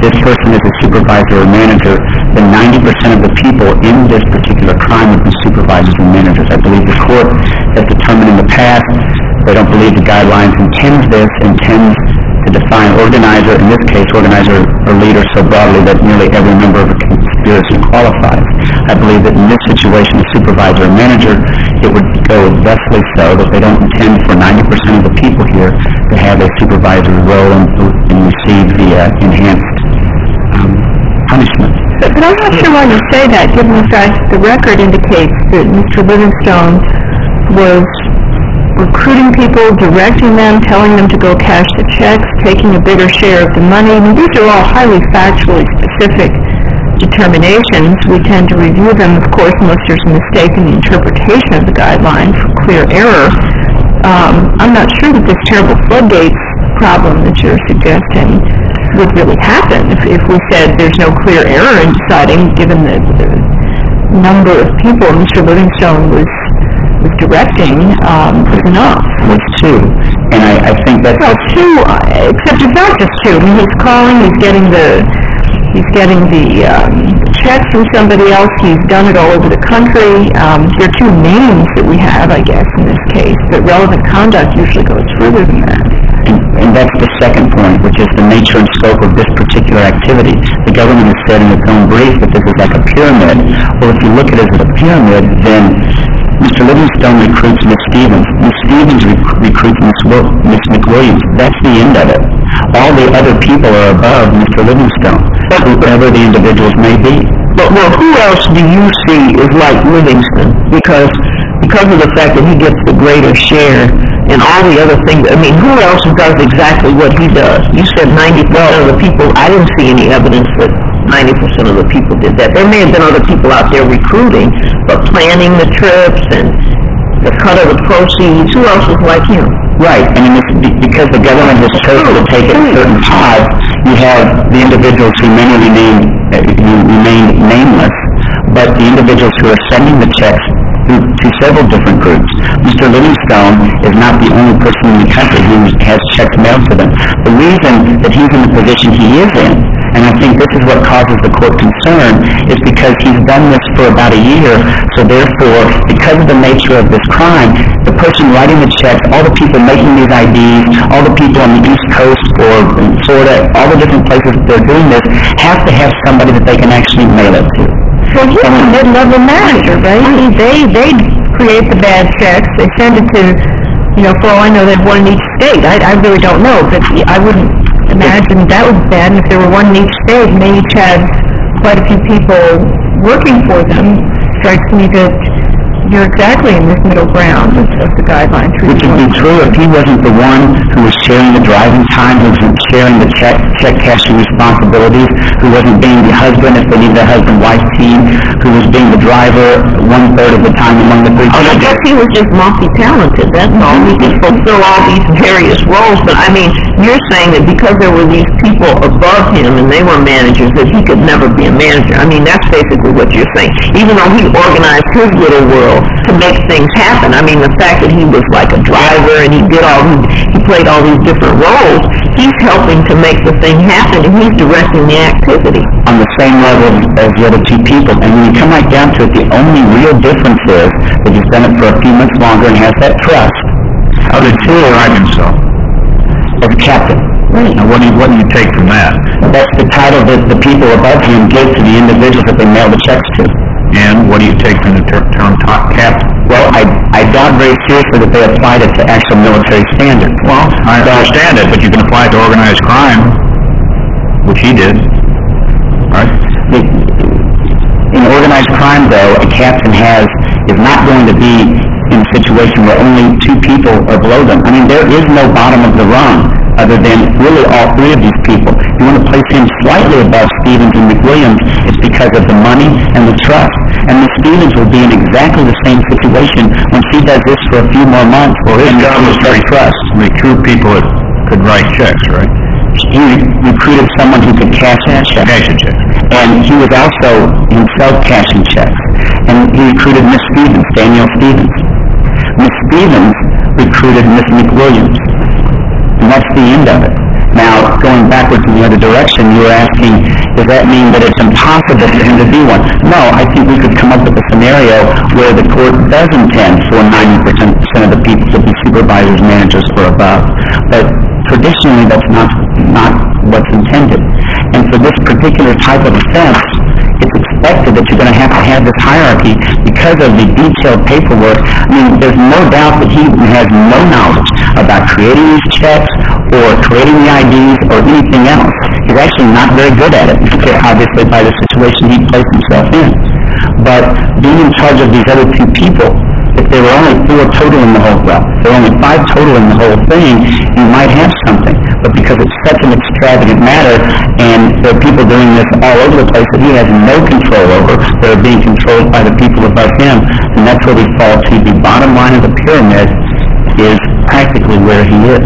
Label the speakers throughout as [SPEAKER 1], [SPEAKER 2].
[SPEAKER 1] this person is a supervisor or manager, then 90% of the people in this particular crime would be supervisors and managers. I believe the court has determined in the past they don't believe the guidelines intends to define organizer, in this case organizer or leader, so broadly that nearly every member of a conspiracy qualifies. I believe that in this situation, a supervisor or manager, it would go thusly so that they don't intend for 90% of the people here to have a supervisory role and receive the enhanced punishment.
[SPEAKER 2] But I'm not sure why you say that, given the fact that the record indicates that Mr. Livingstone was recruiting people, directing them, telling them to go cash the checks, taking a bigger share of the money. I mean, these are all highly factually specific determinations. We tend to review them, of course, unless there's a mistake in the interpretation of the guideline for clear error. I'm not sure that this terrible floodgates problem that you're suggesting would really happen if we said there's no clear error in deciding, given the number of people Mr. Livingstone was directing, was enough.
[SPEAKER 1] Was two. And I think that's...
[SPEAKER 2] Well, two, except it's not just two. I mean, he's calling, he's getting the checks from somebody else. He's done it all over the country. There are two names that we have, I guess, in this case, but relevant conduct usually goes further than that.
[SPEAKER 1] And that's the second point, which is the nature and scope of this particular activity. The government has said in its own brief that this is like a pyramid. Well, if you look at it as a pyramid, then Mr. Livingstone recruits Ms. Stevens. Ms. Stevens recruits Ms. McWilliams. That's the end of it. All the other people are above Mr. Livingstone, whoever the individuals may be.
[SPEAKER 3] But well, who else do you see is like Livingston? Because of the fact that he gets the greater share and all the other things. I mean, who else does exactly what he does? You said 90% of the people. I didn't see any evidence that 90% of the people did that. There may have been other people out there recruiting, but planning the trips and the cut of the proceeds. Who else was like him?
[SPEAKER 1] Right, and because the government has chosen to take it in certain pods, you have the individuals who remain nameless, but the individuals who are sending the checks to several different groups. Mr. Livingstone is not the only person in the country who has checks mailed to them. The reason that he's in the position he is in, and I think this is what causes the court concern, is because he's done this for about a year, so therefore, because of the nature of this crime, the person writing the checks, all the people making these IDs, all the people on the East Coast or in Florida, all the different places that they're doing this, have to have somebody that they can actually mail it to.
[SPEAKER 2] Well, he's a mid-level manager, right? They create the bad checks. They send it to, for all I know, they have one in each state. I really don't know, but I wouldn't imagine that was bad. And if there were one in each state and they each had quite a few people working for them, strikes me that you're exactly in this middle ground of the guideline.
[SPEAKER 1] Which would be true if he wasn't the one who was sharing the driving time, who wasn't sharing the check cashing responsibilities, who wasn't being the husband if they needed a husband-wife team, who was being the driver 1/3 of the time among the three people.
[SPEAKER 3] I guess he was just multi-talented, that's all. He could fulfill all these various roles, but I mean, you're saying that because there were these people above him and they were managers, that he could never be a manager. I mean, that's basically what you're saying. Even though he organized his little world to make things happen. I mean, the fact that he was like a driver and he played all these different roles, he's helping to make the thing happen and he's directing the activity.
[SPEAKER 1] On the same level as the other two people. And when you come right down to it, the only real difference is that he's done it for a few months longer and has that trust.
[SPEAKER 4] How did he arrive himself?
[SPEAKER 1] As a captain.
[SPEAKER 4] Right. Now, what do you take from that?
[SPEAKER 1] That's the title that the people above him give to the individuals that they mail the checks to.
[SPEAKER 4] And what do you take from the term top captain?
[SPEAKER 1] Well, I doubt very seriously that they applied it to actual military standards.
[SPEAKER 4] Well, I understand it, but you can apply it to organized crime, which he did, right?
[SPEAKER 1] In organized crime, though, a captain is not going to be in a situation where only two people are below them. I mean, there is no bottom of the rung other than really all three of these people. You want to place him slightly above Stevens and McWilliams, it's because of the money and the trust. And Ms. Stevens will be in exactly the same situation when she does this for a few more months.
[SPEAKER 4] Well, his job was to recruit people that could write checks, right?
[SPEAKER 1] He recruited someone who could cash checks. And he was also himself cashing checks. And he recruited Ms. Stevens, Danielle Stevens. Ms. Stevens recruited Ms. McWilliams. And that's the end of it. Now, going backwards in the other direction, you were asking, does that mean that it's impossible for him to be one? No, I think we could come up with a scenario where the court does intend for 90% of the people to be supervisors, managers, or above. But traditionally, that's not what's intended. And for this particular type of offense, it's expected that you're going to have this hierarchy because of the detailed paperwork. I mean, there's no doubt that he has no knowledge about creating these checks or creating the IDs or anything else. He's actually not very good at it, obviously by the situation he placed himself in. But being in charge of these other two people, if there were only 4 total in the whole, well, if there were only 5 total in the whole thing, you might have something. But because it's such an extravagant matter, and there are people doing this all over the place that he has no control over, that are being controlled by the people above him, and that's where we fall to the bottom line of the pyramid is practically where he is.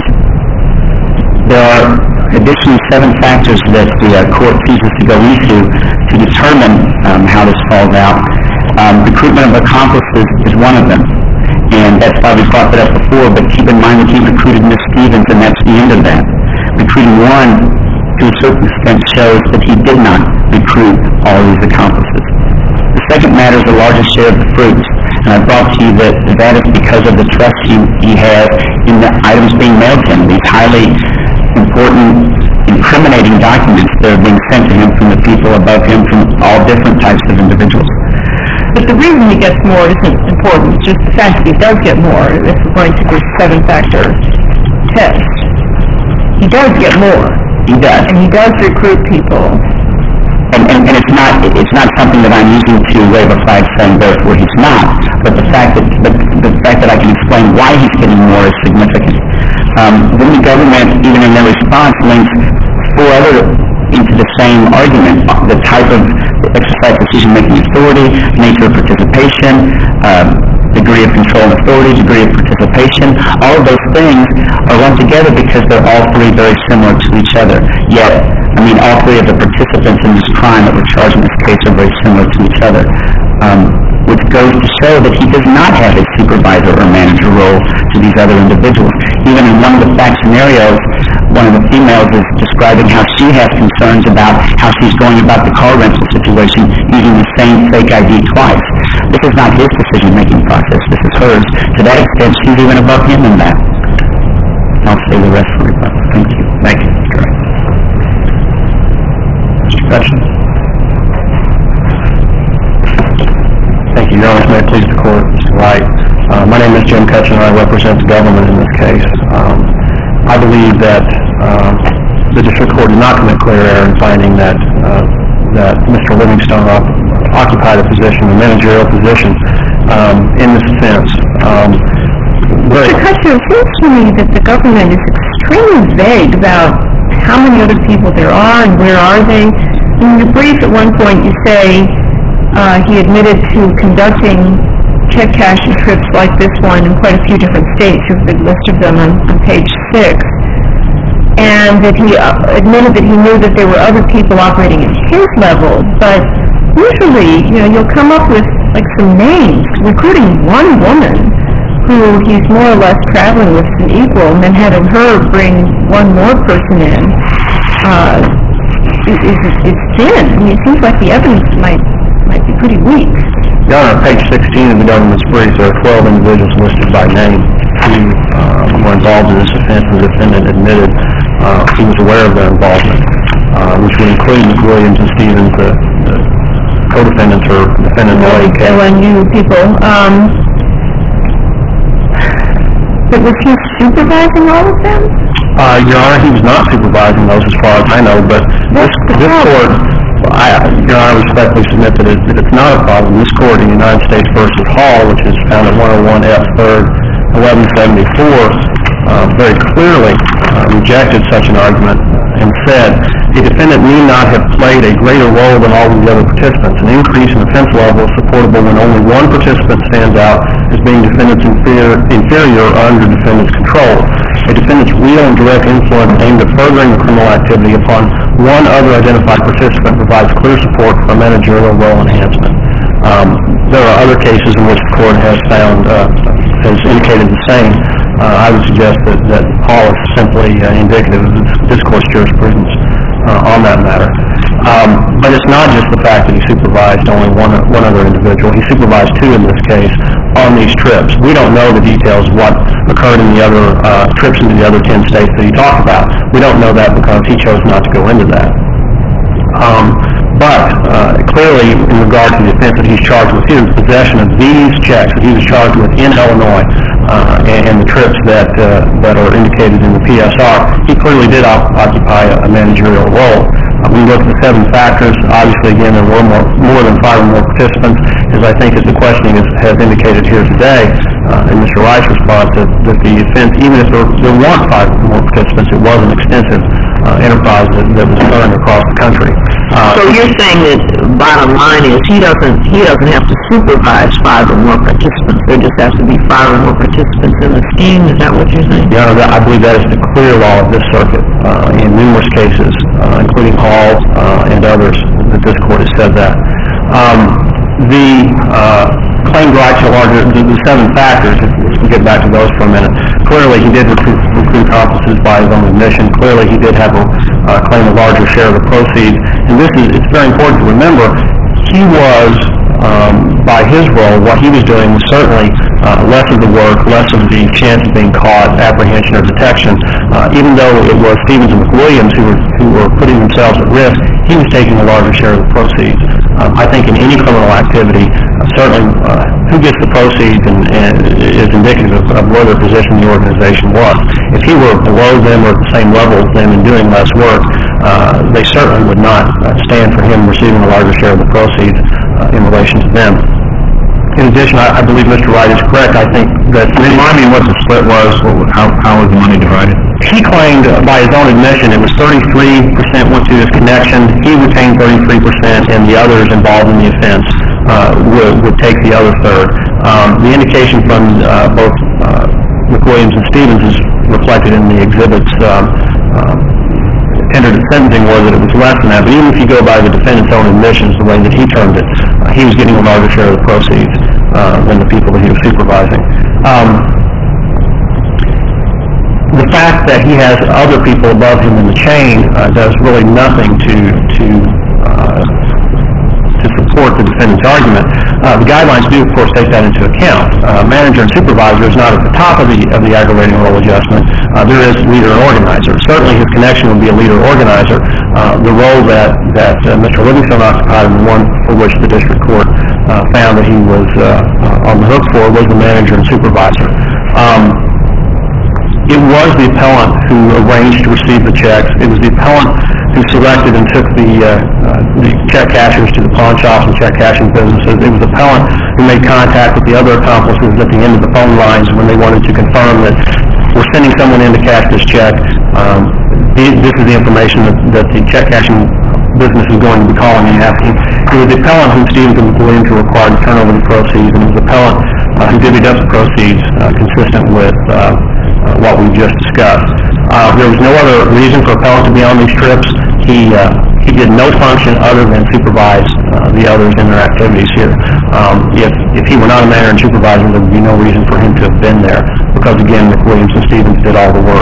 [SPEAKER 1] There are additionally 7 factors that the court chooses to go into to determine how this falls out. Recruitment of accomplices is one of them, and that's why we brought that up before, but keep in mind that he recruited Ms. Stevens, and that's the end of that. Recruiting one, to a certain extent, shows that he did not recruit all these accomplices. The second matter is the largest share of the fruits, and I brought to you that is because of the trust he has in the items being mailed to him, these highly important, incriminating documents that are being sent to him from the people above him, from all different types of individuals.
[SPEAKER 2] But the reason he gets more isn't important, it's just the fact that he does get more if we're going to this 7-factor test. He does get more.
[SPEAKER 1] He does.
[SPEAKER 2] And he does recruit people.
[SPEAKER 1] And it's not something that I'm using to wave a flag saying therefore he's not, but the fact that I can explain why he's getting more is significant. Then the government, even in their response, links 4 other into the same argument, the type of exercise decision-making authority, nature of participation, degree of control and authority, degree of participation. All of those things are lumped together because they're all 3 very similar to each other. Yet, I mean, all 3 of the participants in this crime that were charged in this case are very similar to each other, which goes to show that he does not have a supervisor or manager role to these other individuals. Even in one of the fact scenarios, one of the females is describing how she has concerns about how she's going about the car rental situation using the same fake ID twice. This is not his decision-making process. This is hers. To that extent, she's even above him in that. I'll say the rest for rebuttal. Thank you.
[SPEAKER 4] Thank you. Correct. Mr. Hutchins.
[SPEAKER 5] Thank you, Your Honor. May it please the Court, Mr. Wright. My name is Jim Cutchin, and I represent the government in this case. I believe that the district court did not commit clear error in finding that Mr. Livingstone occupied a position, a managerial position, in this offense.
[SPEAKER 2] Mr. Cutchin, it seems to me that the government is extremely vague about how many other people there are and where are they. In your brief at one point you say he admitted to conducting check cashing trips like this one in quite a few different states. You have a big list of them on page 6. And that he admitted that he knew that there were other people operating at his level, but usually, you'll come up with like some names, recruiting one woman who he's more or less traveling with as an equal, and then having her bring one more person in. It's thin. I mean, it seems like the evidence might be pretty weak.
[SPEAKER 5] Your Honor, on page 16 of the government's brief, there are 12 individuals listed by name who were involved in this offense, and the defendant admitted he was aware of their involvement, which would include Williams and Stevens, the co-defendants or defendant in the
[SPEAKER 2] LNU people. But was he supervising all of them?
[SPEAKER 5] Your Honor, he was not supervising those as far as I know, but this court, Your Honor, I respectfully submit that it's not a problem. This court in United States v. Hall, which is found at 101 F. 3rd, 1174, very clearly rejected such an argument and said the defendant need not have played a greater role than all of the other participants. An increase in offense level is supportable when only one participant stands out as being defendant's inferior or under defendant's control. A defendant's real and direct influence aimed at furthering the criminal activity upon one other identified participant provides clear support for managerial role enhancement. There are other cases in which the court has found, has indicated the same, I would suggest that Paul is simply indicative of this court's jurisprudence on that matter. But it's not just the fact that he supervised only one other individual. He supervised two in this case on these trips. We don't know the details of what occurred in the other trips into the other 10 states that he talked about. We don't know that because he chose not to go into that. But clearly, in regard to the offense that he's charged with, his possession of these checks that he was charged with in Illinois and the trips that are indicated in the PSR, he clearly did occupy a managerial role. We look at the 7 factors. Obviously, again, there were more than 5 or more participants, as I think as the questioning has indicated here today, in Mr. Wright's response, that the offense, even if there weren't 5 or more participants, it was an extensive enterprise that was occurring across the country.
[SPEAKER 3] So you're saying that bottom line is he doesn't have to supervise 5 or more participants. There just has to be 5 or more participants in the scheme. Is that what you're saying?
[SPEAKER 5] Yeah, I believe that is the clear law of this circuit in numerous cases, including Hall and others, that this court has said that. The claimed right to larger, the 7 factors, if we get back to those for a minute, clearly he did recruit accomplices by his own admission. Clearly he did have claim a larger share of the proceeds. And it's very important to remember, he was, by his role, what he was doing was certainly less of the work, less of the chance of being caught, apprehension, or detection. Even though it was Stevens and McWilliams who were putting themselves at risk, he was taking a larger share of the proceeds. I think in any criminal activity, certainly who gets the proceeds is indicative of where their position in the organization was. If he were below them or at the same level as them and doing less work, they certainly would not stand for him receiving a larger share of the proceeds in relation to them. In addition, I believe Mr. Wright is correct. I think that...
[SPEAKER 4] Remind me what the split was. How was the money divided?
[SPEAKER 5] He claimed, by his own admission, it was 33% went to his connection. He retained 33%, and the others involved in the offense would take the other third. The indication from both McWilliams and Stevens is reflected in the exhibits entered at sentencing was that it was less than that. But even if you go by the defendant's own admissions, the way that he termed it, he was getting a larger share of the proceeds than the people that he was supervising. The fact that he has other people above him in the chain does really nothing to support the defendant's argument. The guidelines do, of course, take that into account. Manager and supervisor is not at the top of the aggravating role adjustment. There is leader and organizer. Certainly his connection would be a leader organizer. The role that Mr. Livingstone occupied, and the one for which the district court found that he was on the hook for, was the manager and supervisor. It was the appellant who arranged to receive the checks. It was the appellant who selected and took the check cashers to the pawn shops and check cashing businesses. It was the appellant who made contact with the other accomplices at the end of the phone lines when they wanted to confirm that we're sending someone in to cash this check. This is the information that the check cashing business is going to be calling and asking. It was the appellant whom Stevens and McWilliams were required to turn over the proceeds, and it was the appellant who divvied up the proceeds consistent with what we just discussed. There was no other reason for appellant to be on these trips. He did no function other than supervise the others in their activities here. If he were not a manager and supervisor, there would be no reason for him to have been there, because again, McWilliams and Stevens did all the work.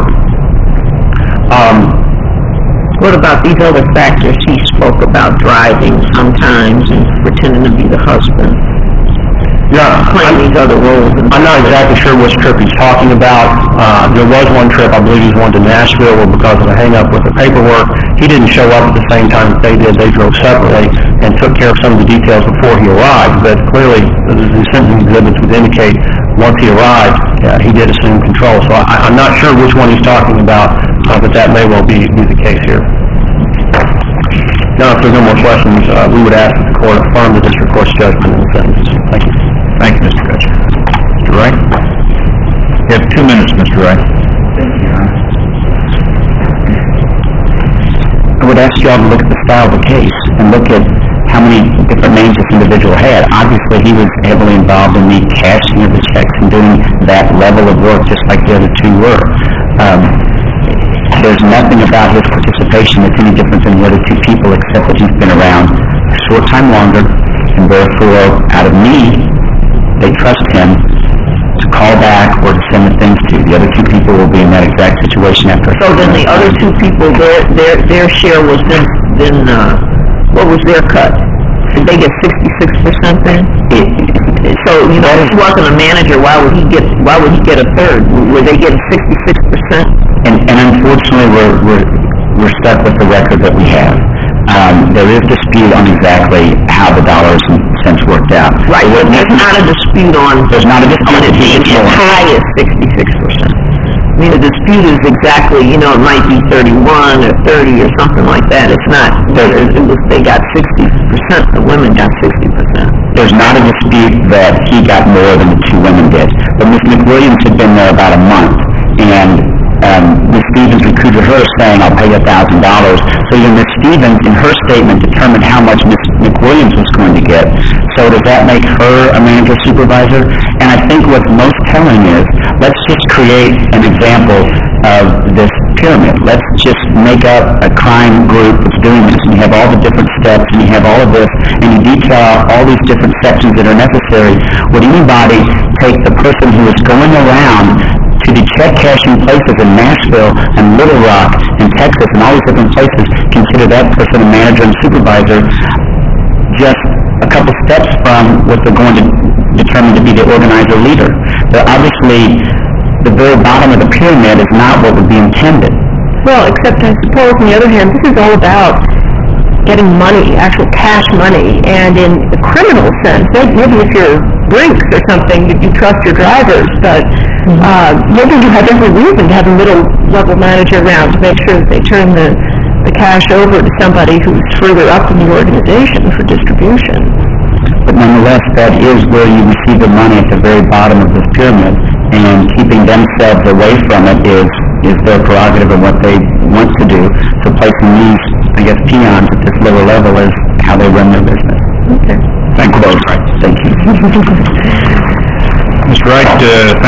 [SPEAKER 3] What about these other factors he spoke about, driving sometimes and pretending to be the husband?
[SPEAKER 5] Yeah,
[SPEAKER 3] playing these other roles.
[SPEAKER 5] I'm not exactly sure which trip he's talking about. There was one trip, I believe he was going to Nashville, where because of a hang-up with the paperwork, he didn't show up at the same time that they did. They drove separately and took care of some of the details before he arrived. But clearly, the sentencing exhibits would indicate once he arrived, he did assume control. So I'm not sure which one he's talking about, but that may well be the case here. Now, if there's no more questions, we would ask that the court affirm the district court's judgment in the sentence. Thank you.
[SPEAKER 4] Thank you, Mr. Kutcher. Mr. Wright? You have 2 minutes, Mr. Wright.
[SPEAKER 1] Thank you, Your Honor. I would ask you all to look at the style of the case and look at how many different names this individual had. Obviously, he was heavily involved in the cashing of the checks and doing that level of work just like the other two were. There's nothing about his participation that's any different than the other two people, except that he's been around a short time longer, and therefore, out of need, they trust him to call back or to send the things to. The other two people will be in that exact situation after.
[SPEAKER 3] So then the other two people, their share was then what was their cut? Did they get 66% then? So, you know, if he wasn't a manager, why would he get a third? Were they getting 66%?
[SPEAKER 1] And unfortunately, we're stuck with the record that we have. There is dispute on exactly how the dollars and cents worked out.
[SPEAKER 3] Right, but there's not a dispute on...
[SPEAKER 1] There's not a dispute
[SPEAKER 3] on it being as high as 66%. I mean, the dispute is exactly, you know, it might be 31 or 30 or something like that. It's not, they got 60%, the women got 60%.
[SPEAKER 1] There's not a dispute that he got more than the two women did. But Ms. McWilliams had been there about a month, and Ms. Stevens recruited her saying, I'll pay you $1,000. So even Ms. Stevens, in her statement, determined how much Ms. McWilliams was going to get. So does that make her a manager supervisor? And I think what's most telling is, let's just create an example of this pyramid. Let's just make up a crime group that's doing this, and you have all the different steps, and you have all of this, and you detail out all these different sections that are necessary. Would anybody take the person who is going around to the check cashing places in Nashville and Little Rock and Texas and all these different places, consider that person a manager and supervisor, just a couple steps from what they're going to determine to be the organizer leader? But obviously, the very bottom of the pyramid is not what would be intended.
[SPEAKER 2] Well, except I suppose, on the other hand, this is all about getting money, actual cash money, and in the criminal sense, maybe if you're Brinks or something, you trust your drivers, but maybe you have every reason to have a middle-level manager around to make sure that they turn the cash over to somebody who's further up in the organization for distribution.
[SPEAKER 1] But nonetheless, that is where you receive the money at the very bottom of this pyramid, and keeping themselves away from it is their prerogative and what they want to do. So placing these, I guess, peons at this lower level is how they run their business.
[SPEAKER 2] Okay.
[SPEAKER 1] Thank you both. Thank you.
[SPEAKER 4] Mr. Wright,